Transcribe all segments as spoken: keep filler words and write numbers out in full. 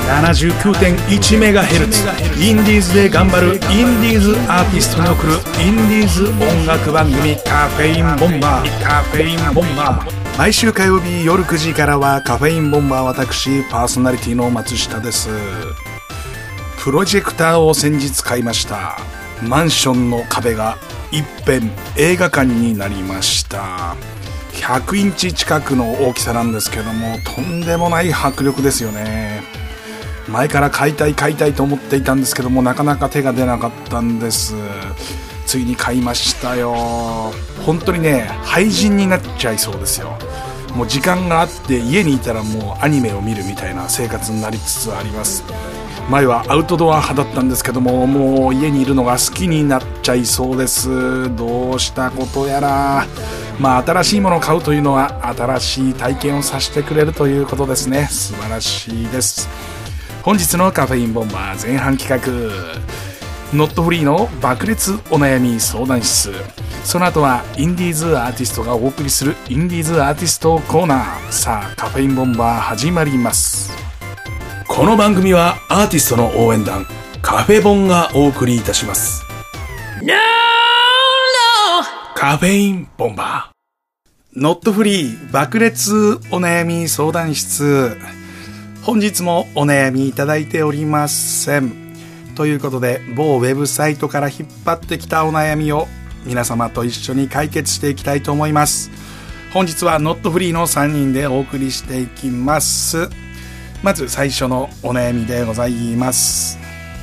ななじゅうきゅうてんいちメガヘルツ インディーズで頑張るインディーズアーティストに送るインディーズ音楽番組カフェインボンバーカフェインボンバー毎週火曜日夜くじからはカフェインボンバー、私パーソナリティの松下です。プロジェクターを先日買いました。マンションの壁が一変映画館になりました。ひゃくインチ近くの大きさなんですけども、とんでもない迫力ですよね。前から買いたい買いたいと思っていたんですけども、なかなか手が出なかったんです。ついに買いましたよ。本当にね、廃人になっちゃいそうですよ。もう時間があって家にいたらもうアニメを見るみたいな生活になりつつあります。前はアウトドア派だったんですけども、もう家にいるのが好きになっちゃいそうです。どうしたことやら。まあ新しいものを買うというのは新しい体験をさせてくれるということですね。素晴らしいです。本日のカフェインボンバー前半企画、ノットフリーの爆裂お悩み相談室。その後はインディーズアーティストがお送りするインディーズアーティストコーナー。さあカフェインボンバー始まります。この番組はアーティストの応援団カフェボンがお送りいたします。 No, no. カフェインボンバーノットフリー爆裂お悩み相談室。本日もお悩みいただいておりません。ということで、某ウェブサイトから引っ張ってきたお悩みを皆様と一緒に解決していきたいと思います。本日はノットフリーのさんにんでお送りしていきます。まず最初のお悩みでございます。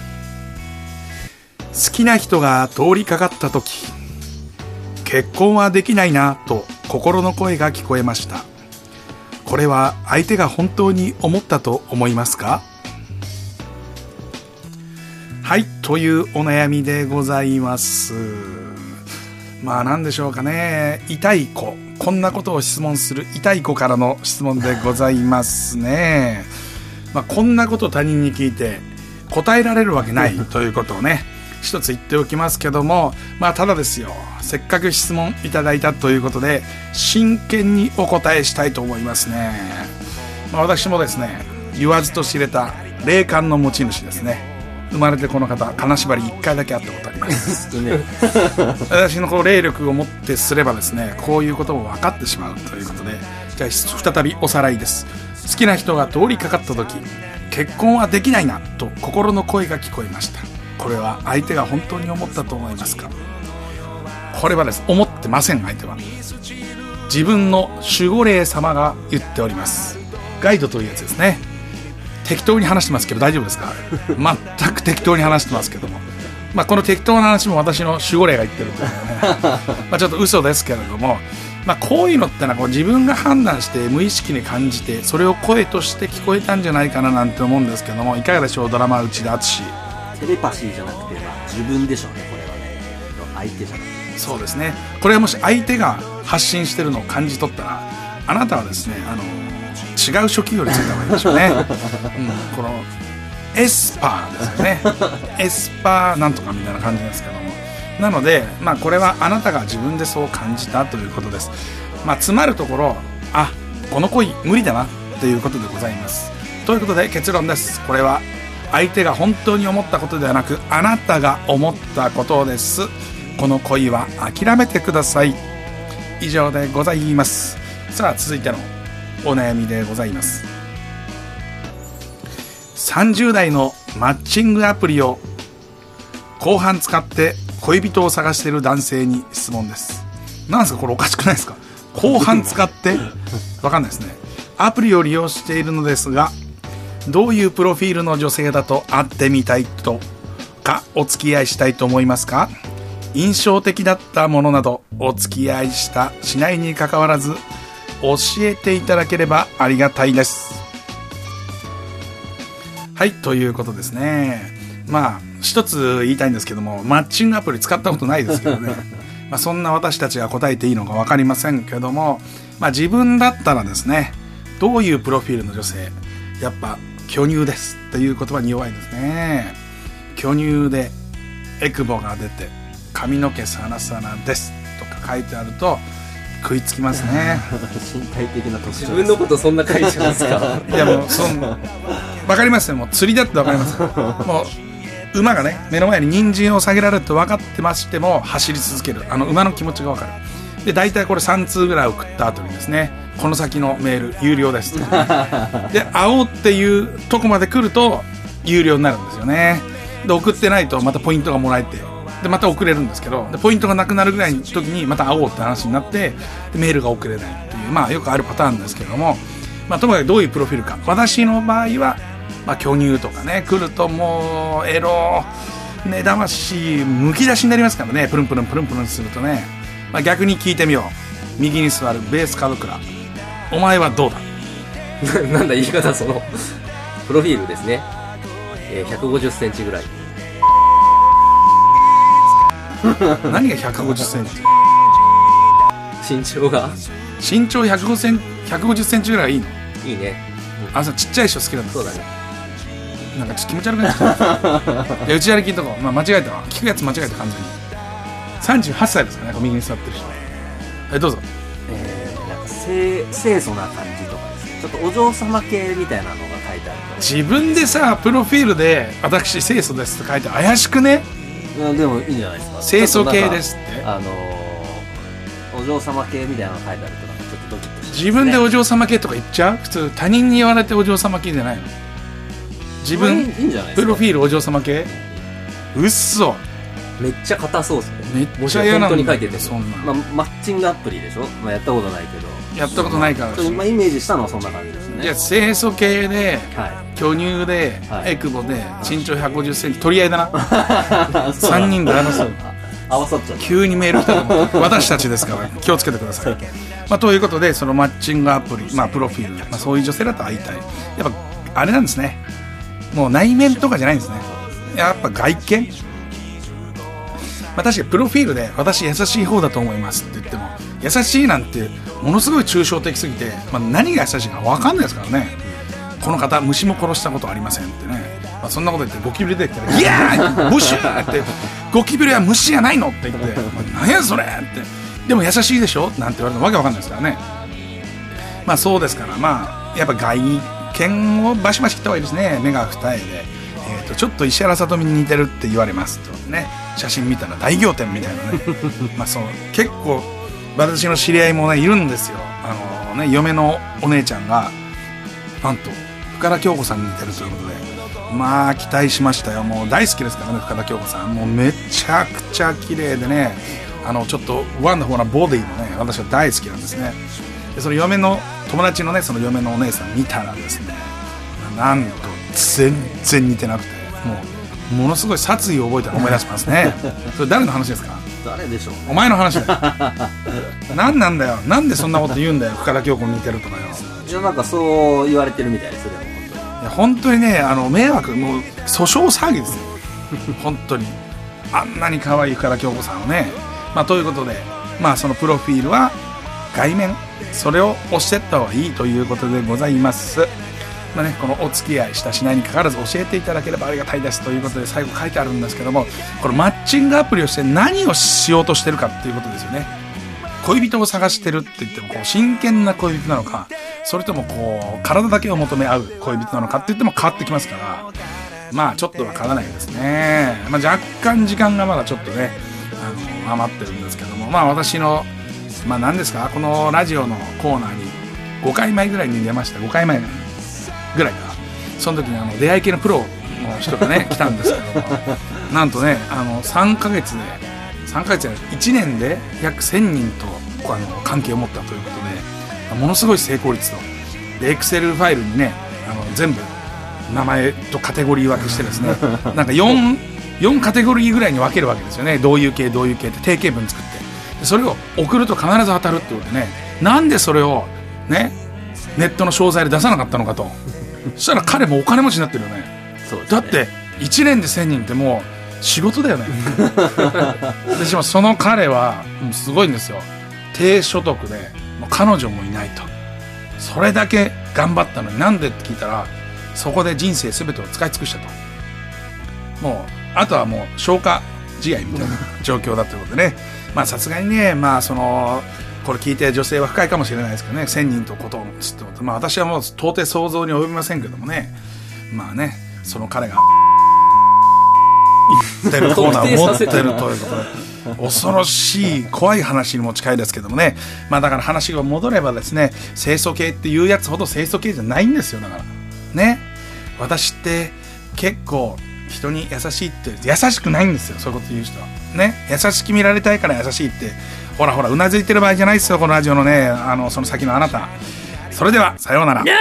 好きな人が通りかかった時、結婚はできないなと心の声が聞こえました。これは相手が本当に思ったと思いますか？はい、というお悩みでございます。まあ何でしょうかね。痛い子、こんなことを質問する痛い子からの質問でございますね。まあ、こんなこと他人に聞いて答えられるわけないということをね一つ言っておきますけども、まあただですよ、せっかく質問いただいたということで真剣にお答えしたいと思いますね。まあ、私もですね、言わずと知れた霊感の持ち主ですね。生まれてこの方、金縛りいっかいだけ会ったことあります私のこう霊力をもってすればですね、こういうことも分かってしまうということで、じゃあ再びおさらいです。好きな人が通りかかった時、結婚はできないなと心の声が聞こえました。これは相手が本当に思ったと思いますか？これはです、思ってません。相手は自分の守護霊様が言っております。ガイドというやつですね。適当に話してますけど大丈夫ですか？全く適当に話してますけども、まあ、この適当な話も私の守護霊が言ってるというねまあちょっと嘘ですけれども、まあ、こういうのってのはこう自分が判断して無意識に感じて、それを声として聞こえたんじゃないかななんて思うんですけども、いかがでしょう？ドラマ内田敦。 テレパシーじゃなくて自分でしょうね、これはね。相手じゃなくて。 そうですね。これはもし相手が発信してるのを感じ取ったら、あなたはですね、あの違う職業に就いた方がいいでしょうね、うん、このエスパーですよねエスパーなんとかみたいな感じですけども、なので、まあ、これはあなたが自分でそう感じたということです。まあ、詰まるところ、あ、この恋無理だなっていうことでございます。ということで結論です。これは相手が本当に思ったことではなく、あなたが思ったことです。この恋は諦めてください。以上でございます。さあ続いてのお悩みでございます。さんじゅう代のマッチングアプリを後半使って恋人を探している男性に質問です。なんですかこれ、おかしくないですか？後半使ってわかんないですね。アプリを利用しているのですが、どういうプロフィールの女性だと会ってみたいとかお付き合いしたいと思いますか？印象的だったものなどお付き合いしたしないに関わらず教えていただければありがたいです。はい、ということですね。まあ一つ言いたいんですけども、マッチングアプリ使ったことないですけどねまあそんな私たちが答えていいのか分かりませんけども、まあ自分だったらですね、どういうプロフィールの女性、やっぱ巨乳ですっていう言葉に弱いですね。巨乳でエクボが出て髪の毛サラサラですとか書いてあると食いつきますね身体的な特徴。 自分のことそんな書いてますか？ いやもうそんわかりますよ。もう釣りだってわかりますもう馬がね目の前に人参を下げられると分かってましても走り続ける、あの馬の気持ちが分かる。で大体これさん通ぐらい送った後にですね、この先のメール有料ですで青っていうとこまで来ると有料になるんですよね。で送ってないとまたポイントがもらえて、でまた送れるんですけど、でポイントがなくなるぐらいの時にまた会おうって話になって、でメールが送れないっていう、まあよくあるパターンですけども、まあともかくどういうプロフィールか、私の場合はまあ巨乳とかね来るともうエロねだましむき出しになりますからね、プルンプルンプルンプルンするとね。まあ逆に聞いてみよう。右に座るベース門倉、お前はどうだなんだ言い方、そのプロフィールですね、えー、ひゃくごじゅっセンチぐらい何がひゃくごじゅっセンチ身長が身長ひゃくごじゅっセンチぐらいがいいの？ いいね、 うん、あ、そうちっちゃい人好きなんだ。 そうだね。 なんかちょっと気持ち悪くなっちゃった内歩きんとこ、まあ、間違えたわ、聞くやつ間違えた完全に。さんじゅうはっさいですかね、右に座ってる人。はいどうぞ。 えー、なんか清清楚な感じとかですね、ちょっとお嬢様系みたいなのが書いてある。 自分でさプロフィールで私清楚ですって書いて怪しくね？ でもいいんじゃないですか。 清楚系ですって、 あのー、お嬢様系みたいなの書いてあるとなんかちょっとドキッとしますね。 自分でお嬢様系とか言っちゃう？普通他人に言われてお嬢様系じゃないの？自分、 いいんじゃないですか。 プロフィールお嬢様系？うっそ、 めっちゃ硬そうですね。 めっちゃ嫌なんだ。 本当に書いてて、 そんな、 まあ、マッチングアプリでしょ、まあ、やったことないけど。 やったことないからし、 まあ、イメージしたのはそんな感じですね。 じゃあ清楚系で、 はい、 巨乳で、 はい、 エクボで、身長ひゃくごじゅっセンチ、取り合いだなさんにんで争う。 合わさっちゃった。 急にメール来たと思って私たちですから気をつけてくださいまあ、ということでそのマッチングアプリ、まあ、プロフィール、まあ、そういう女性だと会いたい。やっぱあれなんですね、もう内面とかじゃないんですね、やっぱ外見。まあ、確かにプロフィールで私優しい方だと思いますって言っても、優しいなんてものすごい抽象的すぎて、まあ、何が優しいか分かんないですからね。この方虫も殺したことありませんってね、まあ、そんなこと言ってゴキブリ出てきたら「いやーブシュー!」って「ゴキブリは虫じゃないの?」って言って「何やそれ!」って「でも優しいでしょ?」なんて言われてもわけわかんないですからね。まあそうですから、まあやっぱ外見をバシバシ切った方がいいですね。目が二重で、えー、とちょっと石原さとみに似てるって言われますとね、写真見たら大仰天みたいなねまあそう結構私の知り合いもねいるんですよ。あのね嫁のお姉ちゃんがなんと深田恭子さんに似てるということで、まあ期待しましたよ。もう大好きですからね、深田恭子さん。もうめちゃくちゃ綺麗でね、あのちょっとワンダフルなボディのね、私は大好きなんですね。でその嫁の友達のね、その嫁のお姉さん見たらですね、なんと全然似てなくて、もうものすごい殺意を覚えたら思い出しますねそれ誰の話ですか？ 誰でしょう、ね、 お前の話だよ何なんだよ、なんでそんなこと言うんだよ深田恭子に似てるとかよ。 いやなんかそう言われてるみたいですよ。でもいや本当にね、あの迷惑、もう訴訟騒ぎですよ本当にあんなに可愛い深田恭子さんをね。まあということで、まあそのプロフィールは外面、それを押してった方がいいということでございます。まあね、このお付き合いしたしないにかかわらず教えていただければありがたいですということで最後書いてあるんですけども、これマッチングアプリをして何をしようとしてるかっていうことですよね。恋人を探してるって言ってもこう真剣な恋人なのか、それともこう体だけを求め合う恋人なのかって言っても変わってきますから、まあちょっとわからないですね。まあ若干時間がまだちょっとね、あの余ってるんですけども、まあ私のまあ何ですか、このラジオのコーナーにごかいまえぐらいに出ました。ごかいまえぐらいか、その時にあの出会い系のプロの人がね来たんですけどもなんとね、あのさんかげつでさんかげつじゃないいちねんで約せんにんとあの関係を持ったということで、ものすごい成功率とでエクセルファイルにね、あの全部名前とカテゴリー分けしてですねなんか 4, 4カテゴリーぐらいに分けるわけですよね。どういう系どういう系って定型文作って、でそれを送ると必ず当たるってことでね、なんでそれをねネットの商材で出さなかったのかとそしたら彼もお金持ちになってるよね。 そうですね。 だっていちねんでせんにんってもう仕事だよねでしかもその彼はもうすごいんですよ。低所得でもう彼女もいないと、それだけ頑張ったのになんでって聞いたら、そこで人生全てを使い尽くしたと、もうあとはもう消化試合みたいな状況だということでねまあさすがにね、まあそのこれ聞いて女性は深いかもしれないですけどね、せんにんとことをつって、まあ私はもう到底想像に及びませんけどもね、 まあね、その彼が言ってるコーナーを持ってるということで恐ろしい怖い話にも近いですけどもね。まあだから話が戻ればですね、清楚系っていうやつほど清楚系じゃないんですよ。だからね、私って結構人に優しいって優しくないんですよ、そういうこと言う人はね。優しく見られたいから優しいって、ほらほらうなずいてる場合じゃないですよ、このラジオのね、あのその先のあなた。それではさようなら。 no, no.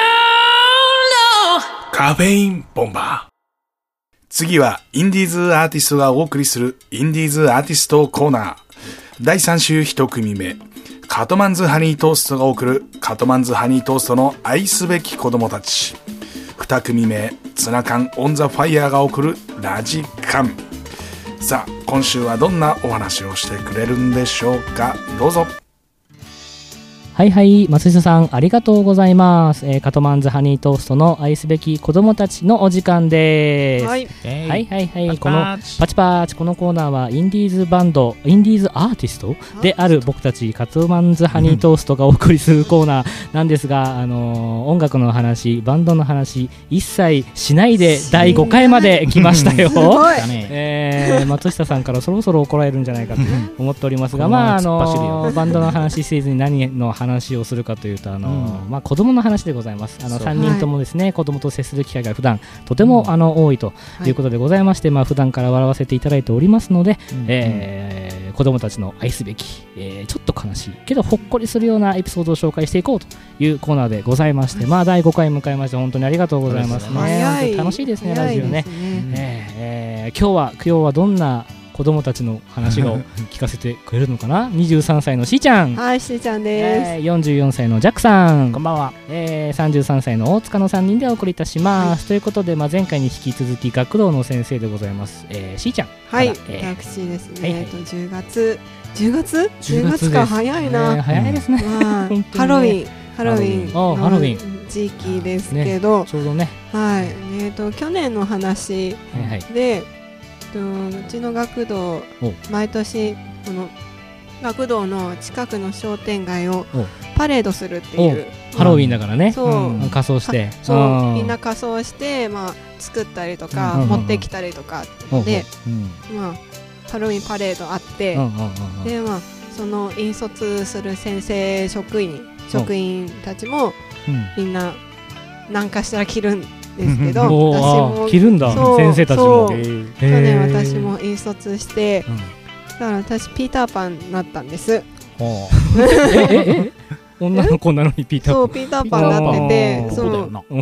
カフェインボンバー。次はインディーズアーティストがお送りするインディーズアーティストコーナー。だいさん週一組目、カトマンズハニートーストが送るカトマンズハニートーストの愛すべき子供たち。に組目、ツナ缶オンザファイヤーが送るラジカン。さあ今週はどんなお話をしてくれるんでしょうか。どうぞ。 はいはい、松下さんありがとうございます、えー、カトマンズハニートーストの愛すべき子供たちのお時間です。はい、はいはいはい、このパチパチ、このコーナーはインディーズバンド、インディーズアーティストである僕たちカトマンズハニートーストがお送りするコーナーなんですが、あのー、音楽の話、バンドの話一切しないでだいごかいまで来ましたよ。えー、松下さんからそろそろ怒られるんじゃないかと思っておりますが、まああのー、バンドの話せずに何の話話をするかというと、あの、うん、まあ、子供の話でございます。あのさんにんともですね、はい、子供と接する機会が普段とても、うん、あの多いということでございまして、はい、まあ、普段から笑わせていただいておりますので、うん、えー、子供たちの愛すべき、えー、ちょっと悲しいけどほっこりするようなエピソードを紹介していこうというコーナーでございまして、はい、まあだいごかい迎えまして本当にありがとうございますね。本当に楽しいですね、ラジオね。えーえー、今日は今日はどんな子供たちの話を聞かせてくれるのかな。にじゅうさんさいのしーちゃん。 はい、しーちゃんです、 えー、よんじゅうよんさいのジャックさん、 こんばんは。 えー、さんじゅうさんさいの大塚のさんにんでお送りいたします、はい、ということで、まあ、前回に引き続き学童の先生でございます、えー、しーちゃん。 はい、 えー、 私ですね、はいはい、えっとじゅうがつじゅうがつじゅうがつか早いな、 えー、早いですね、 まあ、ハロウィンハロウィンの時期ですけど、 ね、ちょうどね、 はい、えー、と去年の話で、はいはい、うちの学童毎年この学童の近くの商店街をパレードするっていう、 ハロウィンだからね、 そう、うん、 仮装してそうみんな仮装して、まあ、作ったりとか、うん、持ってきたりとかで、うん、まあ、ハロウィンパレードあって、うん、で、まあ、その引率する先生職員職員たちも、うん、みんな何かしら着るんですけど、 私も着るんだ、先生たちも。 去年私も引率して、うん、だから私ピーターパンになったんです。 えええ女の子なのにピーターパン。 そうピーターパンになってて、そう、うん、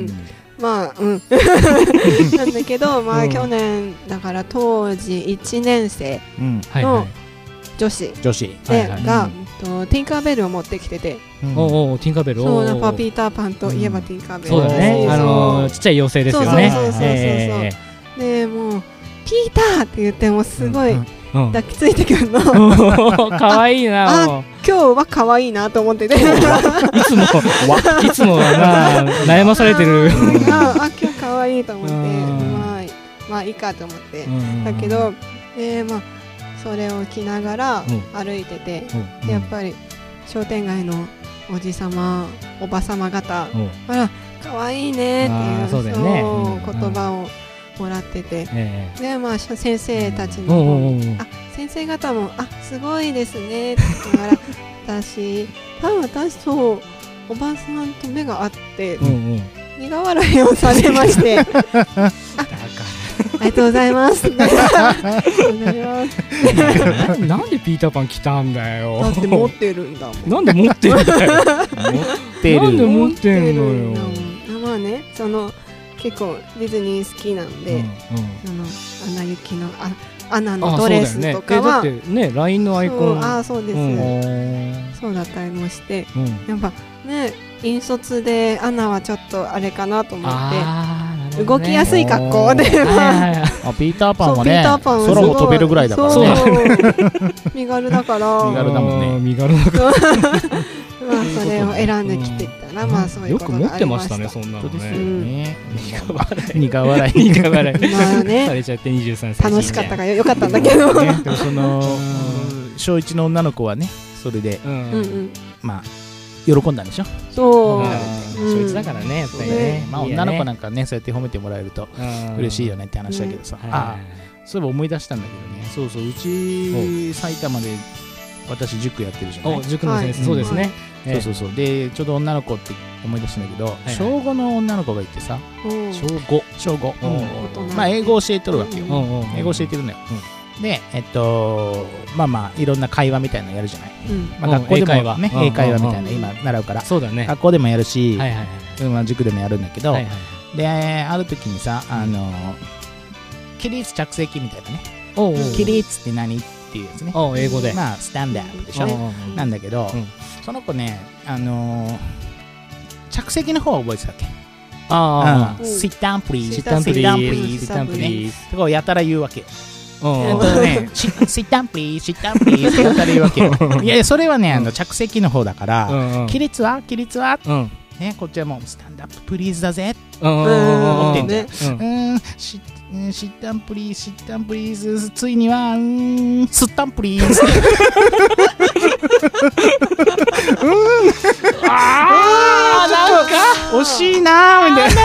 まあうんなんだけど、まあ去年だから当時いちねん生の女子女子がとティンカーベルを持ってきてて、 うん、おおティンカーベル、 そう、なんかピーターパンといえばティンカーベル、 そうだね、あのー、ちっちゃい妖精ですよね。 そうそうそうそうそう、えー、でもうピーターって言ってもすごい抱きついてくるの、 うん、かわいいな。 あ、今日はかわいいなと思ってていつもいつもはな悩まされてるああ、今日かわいいと思って、まあまあいいかと思って、だけど、えー、まあそれを着ながら歩いてて、うん、やっぱり商店街のおじさまおばさま方、うん、あらかわいいねっていう、そうだよね、そう言葉をもらってて、えー、でまあ先生たちも、うん、あ先生方もあすごいですねって言いながら私多分私とおばさんと目が合って、うんうん、苦笑いをされましてあありがとうございます。なんでピーターパン来たんだよ。 だって持ってるんだもん。 なんで持ってるんだよ。持ってる。なんで持ってるのよ。 まあね、その結構ディズニー好きなんで、うんうん、そのアナ雪のあアナのドレスとかは、 そうだよね。え、だってね、ライン のアイコン。 ああ、そうです、うん。そうだったりもして、うん、やっぱね、引率でアナはちょっとあれかなと思って。動きやすい格好で、 あピーターパンはね空も飛べるぐらいだからね、 身軽だから身軽だもんね、 身軽だからまあそれを選んできていったら、まあそういうことがありました。 よく持ってましたね、そんなのね。 苦笑い苦笑いまあねされちゃってにじゅうさんさい楽しかったからよかったんだけど、 でもその小いちの女の子はね、それでまあ喜んだんでしょ。 そう、 初日だからね、やっぱりね。 まあ女の子なんかね、そうやって褒めてもらえると嬉しいよねって話だけどさ。あ、そういえば思い出したんだけどね。そうそう、うち埼玉で私塾やってるじゃない。 塾の先生、そうですね。 そうそうそう。でちょうど女の子って思い出したんだけど、小ごの女の子がいてさ、 小ご小ご、まあ英語教えとるわけよ。英語教えてるのよ。で、えっとまあまあいろんな会話みたいなのやるじゃない。まあ学校でもね、英会話みたいな今習うから、 そうだね。 学校でもやるし、塾でもやるんだけど、である時にさ、あの起立着席みたいなね。起立って何っていうやつね。 英語で。 まあスタンダップでしょ。なんだけど、その子ね、あの着席の方は覚えてたっけ。ああ、sit down please、sit down please、sit down please とかやたら言うわけよ。えっとね、sit down please、sit down please ってやたら言うわけよ。いやそれはね、あの着席の方だから、起立は起立はね、こっちはもうスタンダッププリーズだぜって思ってんじゃん。うん、シッタンプリーズ、シッタンプリーズ、ついには、うん、スッタンプリーズ。あー、なんか惜しいなーみたい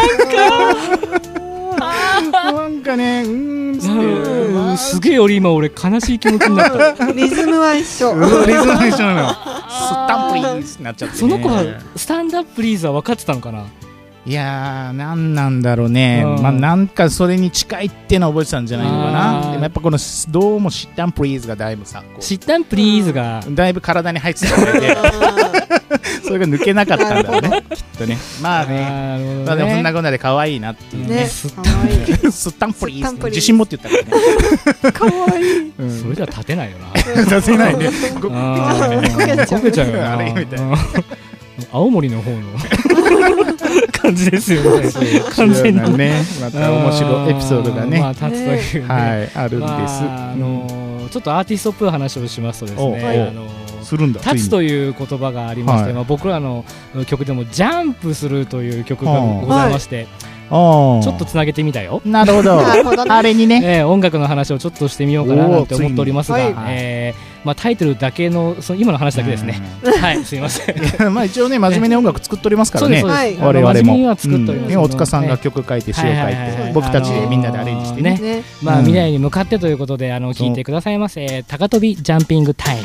な。なんかね、うーん、 すげえより今俺悲しい気持ちになった。 リズムは一緒。 リズムは一緒なの。スッタンプリーズってなっちゃって。 その子はスタンダップリーズは分かってたのかな。 いやー、なんなんだろうね、まあなんかそれに近いってのは覚えてたんじゃないのかな。でもやっぱこのどうもシッタンプリーズがだいぶさ、 シッタンプリーズがだいぶ体に入ってたのでそれが抜けなかったんだろうね、きっとね。まあね、まあでもそんなこんなで可愛いなっていうね。 スッタンプリーズ、 自信持って言ったからね。 可愛い。 それじゃ立てないよな。 立てないね。 こけちゃうよな。 あれみたいな。 青森の方の感じですよね。完全にね、また面白いエピソードがね、 まあ立つというはいあるんです。 あのちょっとアーティストっぽい話をしますとですね、あのするんだ。 立つという言葉がありまして、まあ僕らの曲でもジャンプするという曲がございまして。ちょっとつなげてみたよ。 なるほど。あれにね、 えー、音楽の話をちょっとしてみようかななんて思っておりますが、えーまあ、タイトルだけのその今の話だけですね。はい、すいません。 まあ一応ね、真面目に音楽作っておりますからね。 そうです、 我々も。 真面目には作っております。 大塚さんが曲書いて詩を書いて、僕たちでみんなでアレンジしてね。 まあ未来に向かってということで、あの聞いてくださいませ。高跳びジャンピングタイム。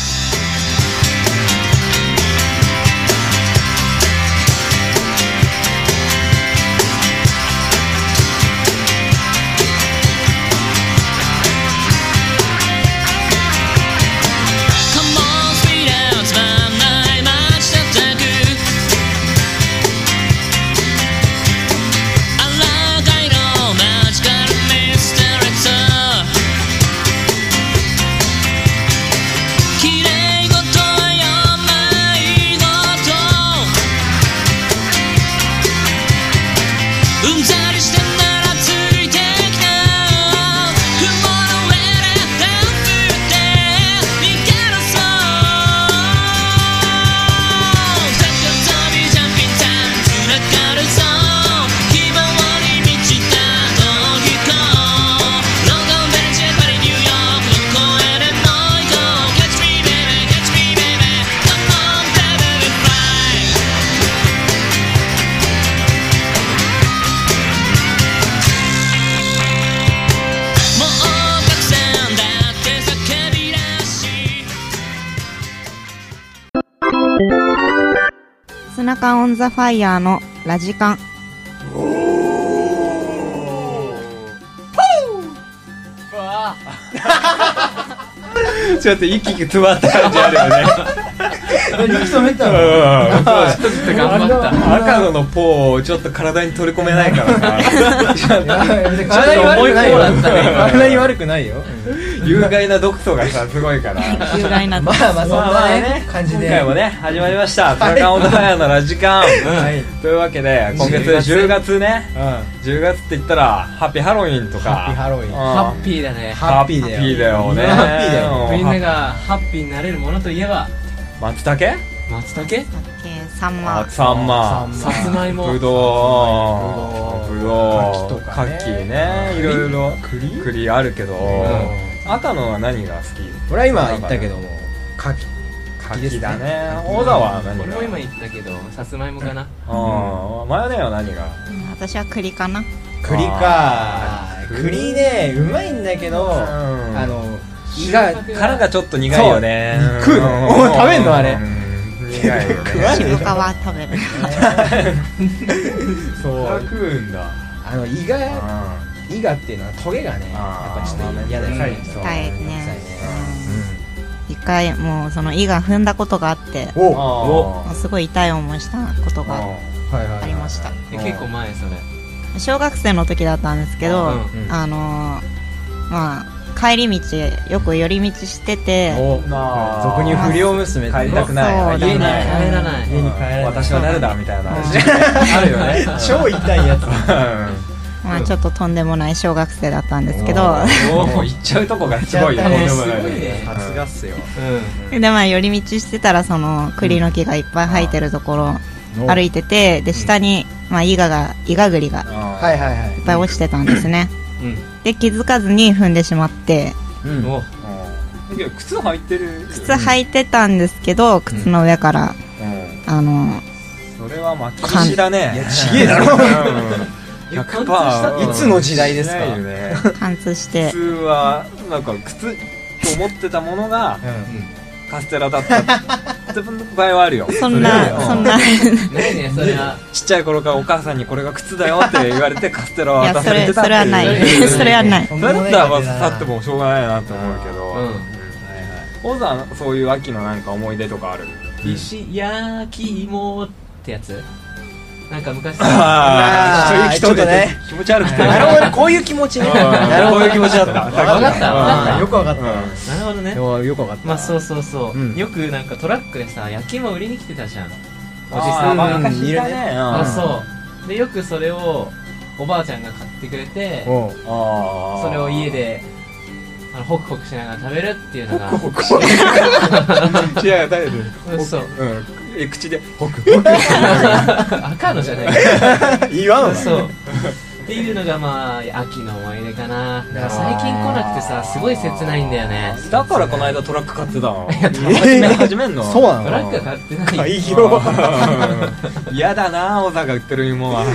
スナカオンザファイヤーのラジカン。 ちょっと息が詰まった感じあるよね。 息止めたの。 ちょっと頑張った。赤野のポーをちょっと体に取り込めないからさ。 体に悪くないよ。体に悪くないよ。 有害な毒素がさすごいから。 有害な。 まあまあそんなね感じで。 今回もね始まりました。スナカオンザファイヤーのラジカン。というわけで今月じゅうがつね。じゅうがつって言ったらハッピーハロウィンとか。 ハッピーハロウィン。 ハッピーだね。 ハッピーだよね。 ハッピーだよ。 みんながハッピーになれるものといえば松茸？ 松茸？ サンマ。 サンマ。 さつまいも。 ぶどう。ぶどう。カキね。いろいろ栗？栗あるけど。赤野は何が好き？ 俺は今言ったけどもカキ。 柿だね。小田は何が？ 俺も今言ったけどさつまいもかな。 ああ、マヨネは何が？ 私は栗かな。 栗か。栗ね、うまいんだけど、あの胃が殻がちょっと苦いよね。 食うの？食べんのあれ？ 苦いよね。 渋皮は食べる。 そう食うんだ。 あの胃が胃がっていうのはトゲがね、やっぱちょっと嫌だよね。 痛いね。一回もうその胃が踏んだことがあって、すごい痛い思いしたことがありました。 結構前それ。 小学生の時だったんですけど、あのまあ帰り道よく寄り道してて、 俗に不良娘帰りたくない、 家に帰らない、 家に帰らない、 私は誰だみたいなあるよね。 超痛いやつ。 まあちょっととんでもない小学生だったんですけど、 もう行っちゃうとこがすごいよ。とんでもない。 さすがっすよ。 でまあ寄り道してたらその栗の木がいっぱい生えてるところ歩いてて、で下にまあイガがイガグリがいっぱい落ちてたんですね。で気づかずに踏んでしまって、 靴履いてる。 靴履いてたんですけど、靴の上からあのそれは巻き石だね。 いやちげえだろ。 ひゃくパーセントいつの時代ですか？ 貫通して。 普通はなんか靴と思ってたものがカステラだったって場合はあるよ。 そんなそんな。 ないねそれは。 ちっちゃい頃からお母さんにこれが靴だよって言われてカステラを渡されてた。 それはない。それはない。 それだったらまず去ってもしょうがないなと思うけど。小田はそういう秋のなんか思い出とかある？ 石焼き芋ってやつ？なんか昔ああ、そういう人ね、気持ち悪くて。 なるほどね、こういう気持ちね。なるほど、こういう気持ちだった。 分かった。 よく分かった。 なるほどね。 よく分かった。 まあそうそうそう。よくなんかトラックでさ、焼き芋売りに来てたじゃん。おじさん。 昔いるね。 あ、そう。でよくそれをおばあちゃんが買ってくれて、それを家であのホクホクしながら食べるっていうのが。ホクホク。 違う、誰で？ そう。 え口でホクホク赤のじゃない言わんわ。 そうっていうのがまあ秋の思い出かな。だから最近来なくてさ、すごい切ないんだよね。 だからこの間トラック買ってたの。 いや始めんの？ そうなの？ トラック買ってない。 いいよ。 嫌だな、小田が売ってる芋は。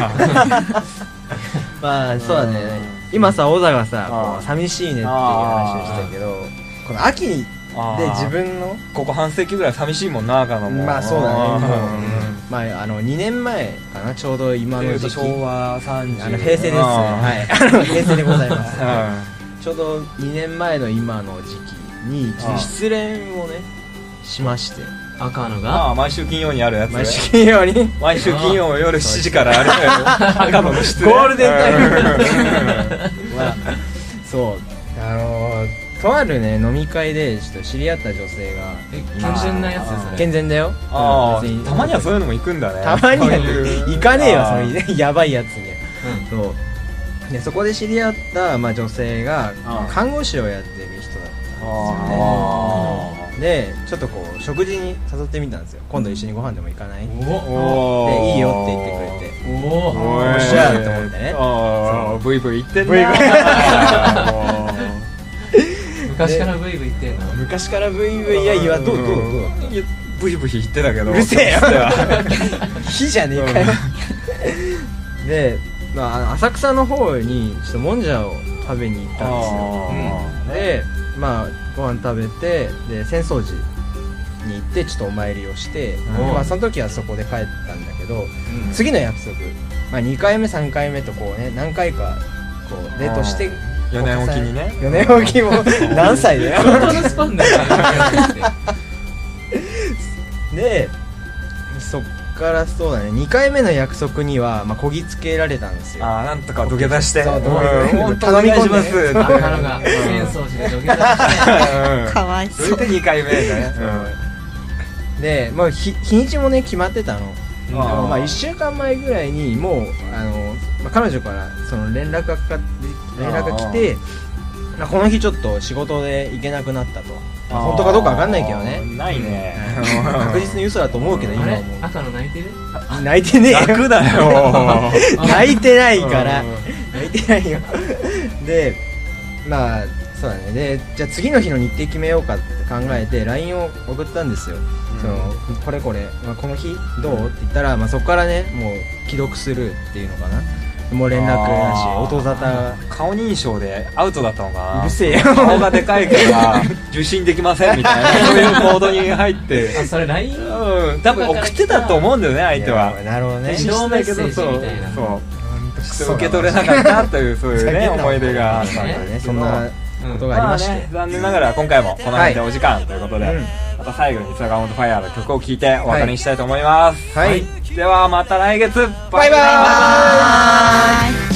まあそうだね。今さ小田がさ寂しいねっていう話をしたけど、この秋にで自分のここ半世紀ぐらい寂しいもんな、赤のも。 まあそうだね。まああのにねんまえかな、ちょうど今の時期、 昭和さんじゅう、 あの平成です。はい、平成でございます。ちょうどにねんまえの今の時期に失恋をねしまして。 赤のが毎週金曜にあるやつ。 毎週金曜に毎週金曜夜しちじからある赤のの失恋。 ゴールデンタイム。まあそうあのとあるね飲み会でちょっと知り合った女性が。 健全なやつそれ？ 健全だよ。 ああ、たまにはそういうのも行くんだね。 たまには行かねえよ、それやばいやつに。そうでそこで知り合ったまあ女性が看護師をやってる人だったんですよね。でちょっとこう食事に誘ってみたんですよ。今度一緒にご飯でも行かない？でいいよって言ってくれて、おおっしゃーって思ってね。 ブイブイ言ってんな。 昔からブイブイ言ってんの？ 昔からブイブイ、いやいやどうどうどうブイブイ言ってたけど。 うるせえよ。火じゃねえかよ。で、まあ浅草の方にちょっともんじゃを食べに行ったんですよ。で、まあご飯食べて、で浅草寺に行ってちょっとお参りをして、まあその時はそこで帰ったんだけど、次の約束、まあにかいめさんかいめとこうね何回かこうデートして。 よねんおきにね。 よねんおきも何歳だよ。 スパンだよ。 でそっからそうだねにかいめの約束にはまあこぎつけられたんですよ。 ああ、なんとか土下座して。 そう頼み込んでます。 赤のが浅草寺で土下座して。 かわいそう。 それでにかいめだね。 でもう日にちもね決まってたの。まあいっしゅうかんまえぐらいにもうあの彼女からその連絡がかかって連絡が来て、この日ちょっと仕事で行けなくなったと。本当かどうかわかんないけどね。 ないね。 確実に嘘だと思うけど今はもう。 赤の泣いてる？ 泣いてねえよ。 泣くだよ。 泣いてないから。泣いてないよ。で、まあそうだね。でじゃあ次の日の日程決めようかって考えて ライン を送ったんですよ、うん、そのこれこれ、まあ、この日どうって言ったら、まあ、そこからねもう既読するっていうのかな、もう連絡なし、音沙汰、 顔認証でアウトだったのかな。 うるせえよ、 顔がでかいから受信できませんみたいなそういうモードに入ってあ、それ ライン？ うん、多分送ってたと思うんだよね、相手は。 なるほどね。 自動メッセージみたいな。 そう受け取れなかったというそういうね思い出があったんだね。 そんなことがありまして、 まあね、残念ながら今回もこの辺でお時間ということで、はい、また最後に坂本ファイヤーの曲を聴いてお別れにしたいと思います、はいはい、ではまた来月、バイバイ、バイバイ。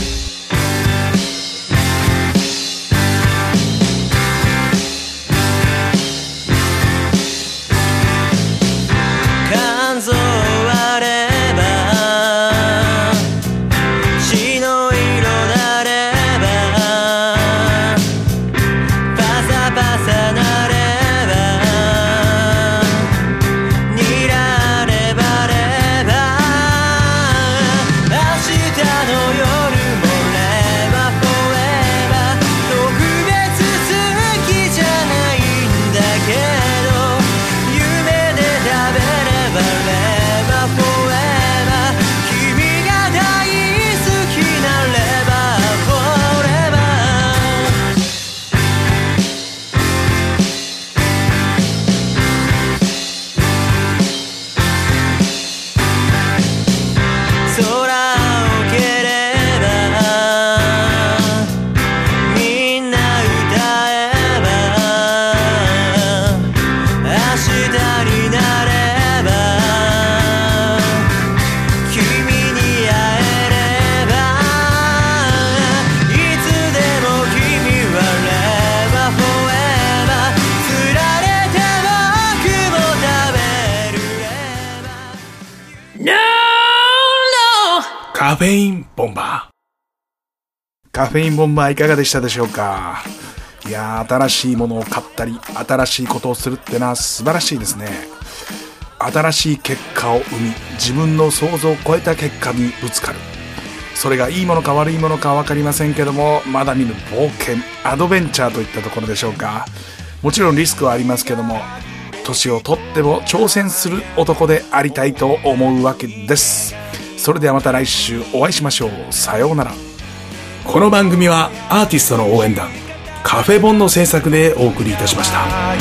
カフェインボンバー。カフェインボンバーいかがでしたでしょうか。いやー、新しいものを買ったり新しいことをするってのは素晴らしいですね。新しい結果を生み、自分の想像を超えた結果にぶつかる。それがいいものか悪いものか分かりませんけども、まだ見ぬ冒険、アドベンチャーといったところでしょうか。もちろんリスクはありますけども、年をとっても挑戦する男でありたいと思うわけです。それではまた来週お会いしましょう。さようなら。この番組はアーティストの応援団カフェボンの制作でお送りいたしました。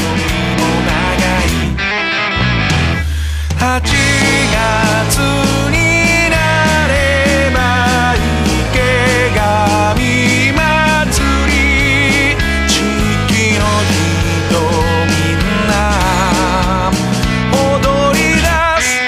はちがつになれば池上祭り、地域の人みんな踊り出す。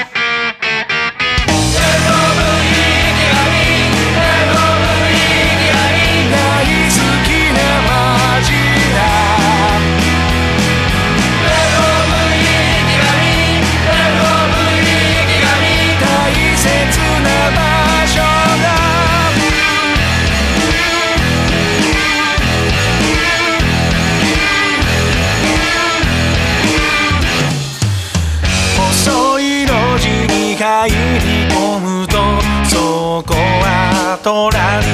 入り込むとそこはトラリ